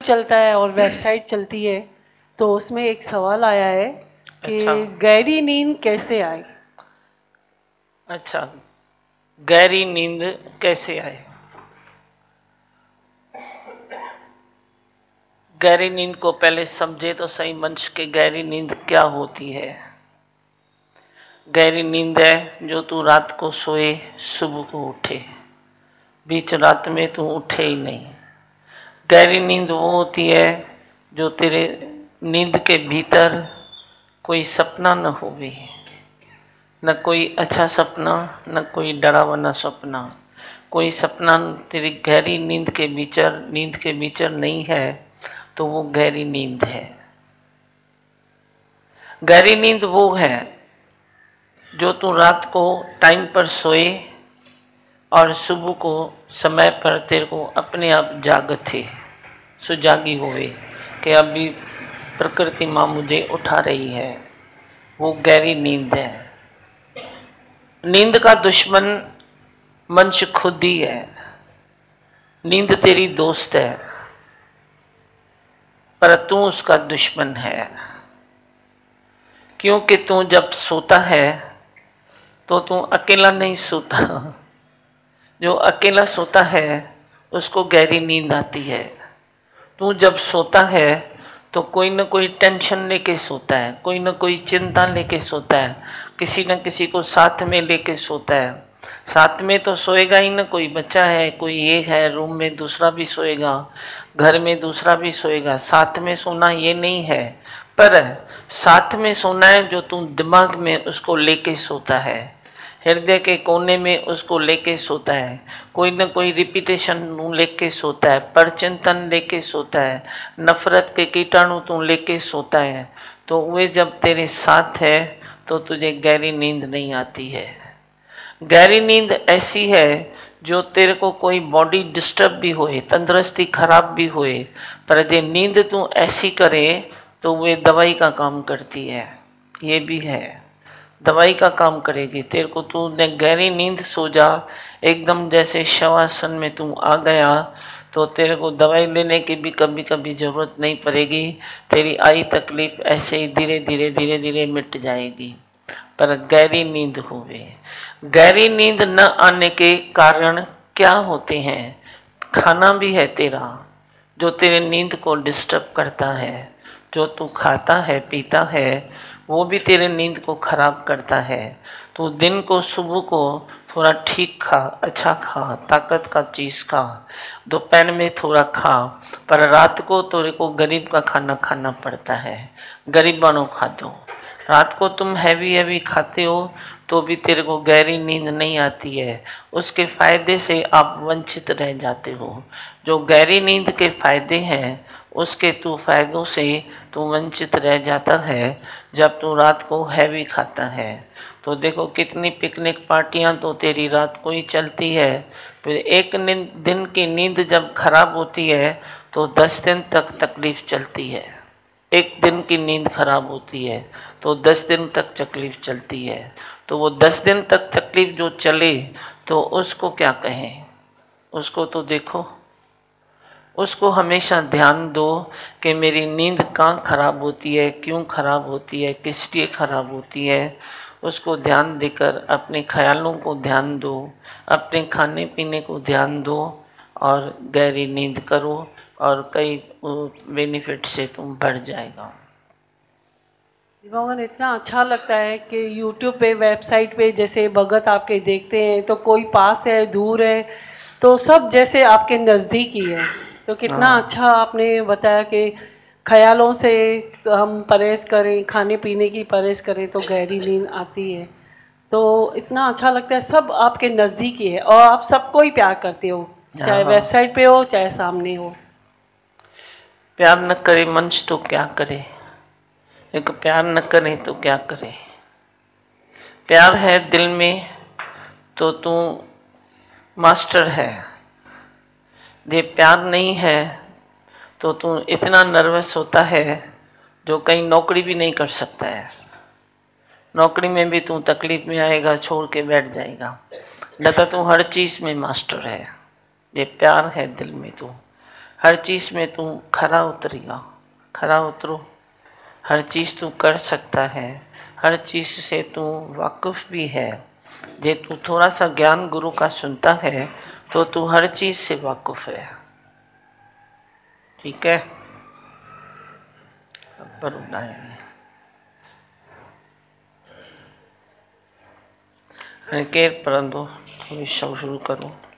चलता है और वेबसाइट चलती है, तो उसमें एक सवाल आया है कि अच्छा। गहरी नींद कैसे आए। अच्छा, गहरी नींद कैसे आए? गहरी नींद को पहले समझे तो सही मंच के गहरी नींद क्या होती है। गहरी नींद है जो तू रात को सोए सुबह को उठे, बीच रात में तू उठे ही नहीं। गहरी नींद वो होती है जो तेरे नींद के भीतर कोई सपना न हो भी, न कोई अच्छा सपना न कोई डरावना सपना। कोई सपना तेरी गहरी नींद के भीतर नहीं है तो वो गहरी नींद है। गहरी नींद वो है जो तू रात को टाइम पर सोए और सुबह को समय पर तेरे को अपने आप जागते सुजागी हुए कि अभी प्रकृति माँ मुझे उठा रही है। वो गहरी नींद है। नींद का दुश्मन मनुष्य खुद ही है। नींद तेरी दोस्त है पर तू उसका दुश्मन है, क्योंकि तू जब सोता है तो तू अकेला नहीं सोता। जो अकेला सोता है उसको गहरी नींद आती है। तू जब सोता है तो कोई न कोई टेंशन लेके सोता है, कोई न कोई चिंता लेके सोता है, किसी न किसी को साथ में लेके सोता है। साथ में तो सोएगा ही ना, कोई बच्चा है, कोई एक है, रूम में दूसरा भी सोएगा, घर में दूसरा भी सोएगा। साथ में सोना ये नहीं है, पर साथ में सोना है जो तू दिमाग में उसको लेके सोता है, हृदय के कोने में उसको लेके सोता है, कोई न कोई रिपीटेशन लेके सोता है, परचिंतन लेके सोता है, नफरत के कीटाणु तू लेके सोता है। तो वे जब तेरे साथ है तो तुझे गहरी नींद नहीं आती है। गहरी नींद ऐसी है जो तेरे को कोई बॉडी डिस्टर्ब भी होए, तंदुरुस्ती खराब भी होए, पर जे नींद तू ऐसी करे तो वे दवाई का काम करती है। ये भी है, दवाई का काम करेगी। तेरे को तू गहरी नींद सो जा, एकदम जैसे शवासन में तू आ गया तो तेरे को दवाई लेने की भी कभी कभी जरूरत नहीं पड़ेगी। तेरी आई तकलीफ ऐसे ही धीरे धीरे धीरे धीरे मिट जाएगी। पर गहरी नींद होवे। गहरी नींद न आने के कारण क्या होते हैं? खाना भी है तेरा जो तेरे नींद को डिस्टर्ब करता है। जो तू खाता है पीता है वो भी तेरे नींद को खराब करता है। तो दिन को सुबह को थोड़ा ठीक खा, अच्छा खा, ताकत का चीज खा, दोपहर में थोड़ा खा, पर रात को तेरे को गरीब का खाना खाना पड़ता है। गरीबानों खा दो। रात को तुम हैवी हैवी खाते हो तो भी तेरे को गहरी नींद नहीं आती है। उसके फायदे से आप वंचित रह जाते हो। जो गहरी नींद के फायदे हैं उसके तू फायदों से तू वंचित रह जाता है जब तू रात को हैवी खाता है। तो देखो कितनी पिकनिक पार्टियां तो तेरी रात को ही चलती है। फिर एक दिन की नींद जब खराब होती है तो 10 दिन तक तकलीफ चलती है। एक दिन की नींद खराब होती है तो 10 दिन तक तकलीफ चलती है। तो वो 10 दिन तक तकलीफ जो चले तो उसको क्या कहें? उसको तो देखो, उसको हमेशा ध्यान दो कि मेरी नींद कहाँ खराब होती है, क्यों खराब होती है, किस लिए खराब होती है। उसको ध्यान देकर अपने ख्यालों को ध्यान दो, अपने खाने पीने को ध्यान दो और गहरी नींद करो और कई बेनिफिट से तुम बढ़ जाएगा। भगवान इतना अच्छा लगता है कि YouTube पे वेबसाइट पे जैसे भगत आपके देखते हैं तो कोई पास है दूर है तो सब जैसे आपके नजदीक ही है। तो कितना हाँ। अच्छा आपने बताया कि ख्यालों से हम परहेज करें, खाने पीने की परहेज करें तो गहरी नींद आती है। तो इतना अच्छा लगता है, सब आपके नजदीक ही है और आप सबको ही प्यार करते हो, चाहे हाँ, वेबसाइट पे हो चाहे सामने हो। प्यार न करे मंच तो क्या करे, एक प्यार न करे तो क्या करे। प्यार है दिल में तो तू मास्टर है। ये प्यार नहीं है तो तू इतना नर्वस होता है जो कहीं नौकरी भी नहीं कर सकता है। नौकरी में भी तू तकलीफ में आएगा, छोड़ के बैठ जाएगा। न तो तू हर चीज में मास्टर है। ये प्यार है दिल में, तू हर चीज में तू खरा उतरेगा, खरा उतरो। हर चीज तू कर सकता है, हर चीज से तू वाकिफ भी है। जे तू थोड़ा सा ज्ञान गुरु का सुनता है तो तू हर चीज से वाकिफ है। ठीक है, पर केर परंदो, थोड़ी शुरू करो।